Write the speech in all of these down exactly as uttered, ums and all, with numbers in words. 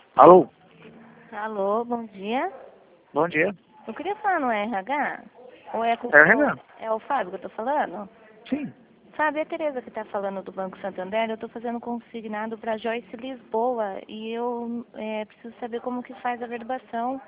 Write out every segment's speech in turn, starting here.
Alô? Alô, bom dia. Bom dia. Eu queria falar no R H. Ou é, com, É R H? é o Fábio que eu tô falando? Sim. Fábio, é a Tereza que tá falando do Banco Santander. Eu tô fazendo consignado para Joyce Lisboa e eu é, preciso saber como que faz a averbação.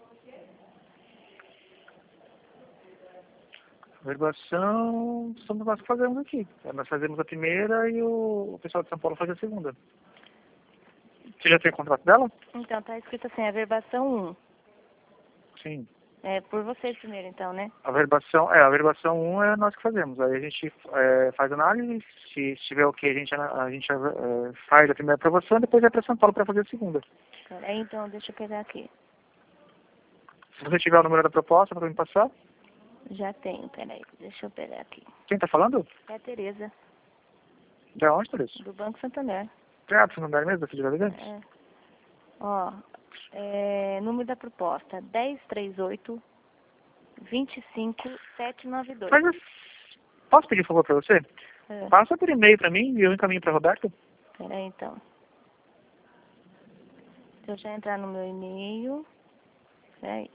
Averbação, somos nós que fazemos aqui. Nós fazemos a primeira e o, o pessoal de São Paulo faz a segunda. Você já tem o contrato dela? Então, tá escrito assim, averbação um. Sim. É por vocês primeiro, então, né? A averbação, é, a averbação um é nós que fazemos. Aí a gente é, faz análise, se estiver ok, a gente, a gente é, faz a primeira aprovação e depois vai para São Paulo para fazer a segunda. Peraí, então, deixa eu pegar aqui. Se você tiver o número da proposta para me passar. Já tenho, peraí, deixa eu pegar aqui. Quem está falando? É a Tereza, De onde, Teresa? do Banco Santander. Ah, do Santander mesmo, da Fidelidade? É. Ó, é, número da proposta, dez trinta e oito, vinte e cinco, setecentos e noventa e dois. Mas, posso pedir um favor para você? É. Passa por e-mail para mim e eu encaminho para Roberto. Peraí, então. Se eu já entrar no meu e-mail. Peraí.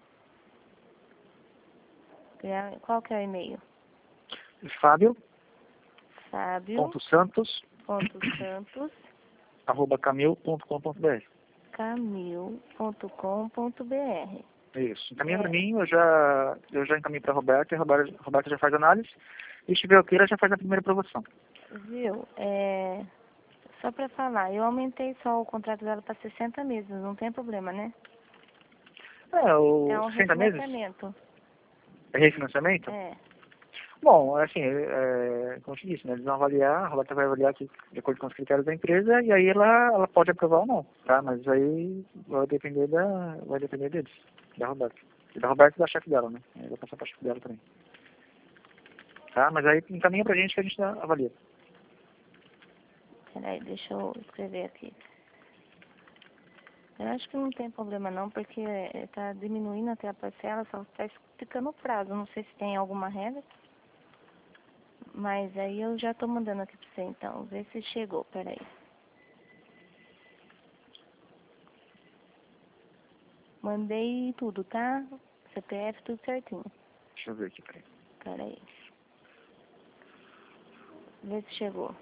Qual que é o e-mail? Fábio. Fábio. Ponto Santos. Ponto Santos. Arroba camil ponto com ponto br. camil ponto com ponto br. Isso. Encaminha É. para mim, eu já, eu já encaminho para Roberto e a Roberta, Roberta já faz análise. E se tiver ok, ela já faz a primeira aprovação. Viu? É. Só pra falar, eu aumentei só o contrato dela para sessenta meses, não tem problema, né? É, o É um sessenta meses? refinanciamento. É refinanciamento? É. Bom, assim, é, como eu te disse, né, eles vão avaliar, a Roberta vai avaliar aqui, de acordo com os critérios da empresa, e aí ela, ela pode aprovar ou não, tá? Mas aí vai depender da, vai depender deles, da Roberta. E da Roberta e da chefe dela, né? Aí vai passar pra chefe dela também. Tá? Mas aí encaminha pra gente que a gente avalia. Peraí, deixa eu escrever aqui. Eu acho que não tem problema não, porque está diminuindo até a parcela, só está ficando o prazo. Não sei se tem alguma regra, mas aí eu já estou mandando aqui para você então, ver se chegou, peraí. Mandei tudo, tá? C P F, tudo certinho. Deixa eu ver aqui, peraí. Peraí. Vê se chegou.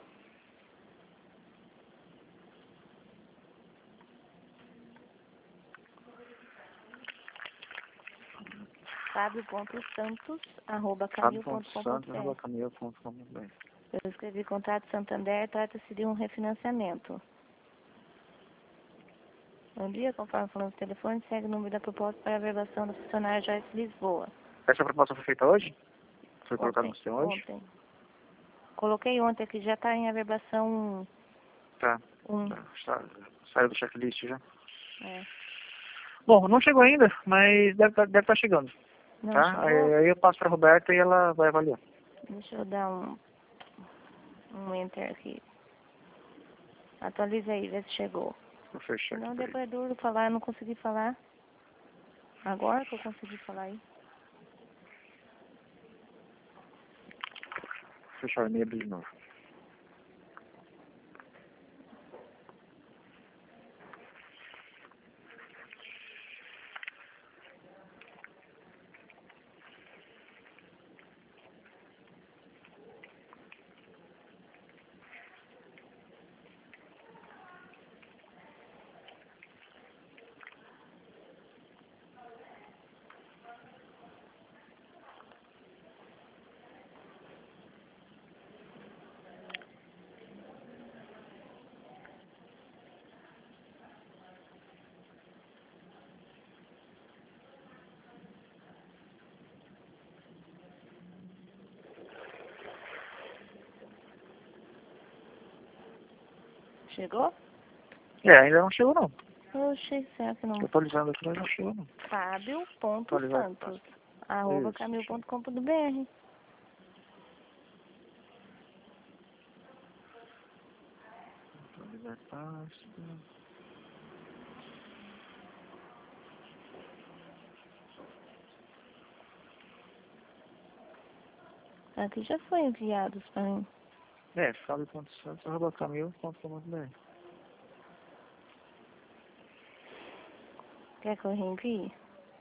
fábio ponto santos arroba camil ponto com ponto br. camil ponto com ponto br. Eu escrevi contrato Santander, trata-se de um refinanciamento. Bom dia, conforme falamos no telefone, segue o número da proposta para a averbação do funcionário Joyce Lisboa. Essa proposta foi feita hoje? Foi Ontem, colocada no sistema hoje? ontem. Coloquei ontem aqui, já está em averbação Tá. um. tá. Sa- Saiu do checklist já. É. Bom, não chegou ainda, mas deve estar deve tá chegando. Não Tá? chegou? Aí, aí eu passo pra Roberta e ela vai avaliar. Deixa eu dar um, um enter aqui. Atualiza aí, vê se chegou. Vou fechar aqui. Não, Peraí. depois é duro falar, eu não consegui falar. Agora que eu consegui falar aí. Vou fechar o e-mail de novo. Chegou? É, ainda não chegou não. Oxi, será que Tô não? atualizando aqui, mas não chegou não. fábio ponto Atualizar. santos arroba Isso. camil ponto com ponto br. Atualizar pasta. Aqui já foi enviados para mim. É, fábio ponto santos arroba camil ponto com ponto br. Quer que eu reenvie?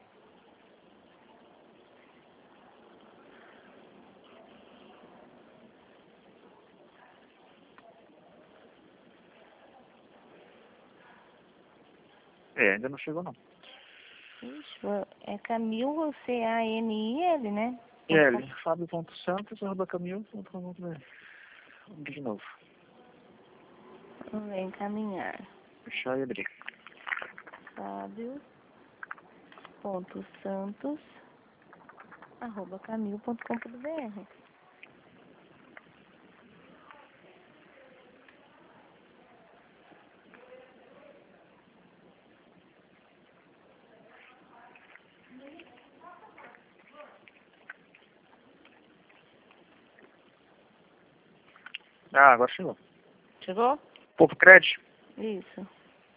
É, ainda não chegou não. Ixi, é Camil, C A N I L, né? L, fabio.santos, arroba camil ponto com ponto br. Vamos de novo. Vamos ver, encaminhar. Fechar e abrir. Fábio ponto santos arroba camil ponto com ponto br. Ah, agora chegou. Chegou? Povo Crédito. Isso.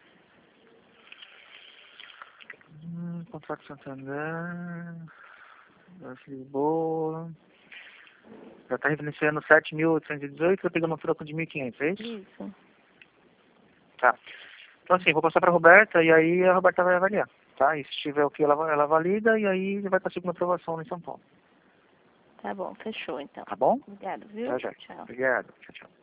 Hum, contrato Santander. Banco Lisboa. Já está referenciando sete mil oitocentos e dezoito, tá pegando um troco de mil e quinhentos, é isso? Isso. Tá. Então assim, vou passar para a Roberta e aí a Roberta vai avaliar, tá? E se tiver o que ela, ela valida e aí vai para a segunda aprovação em São Paulo. Tá bom, fechou então. Tá bom? Obrigado, viu? Tá, já. Tchau. Obrigado. Tchau, tchau.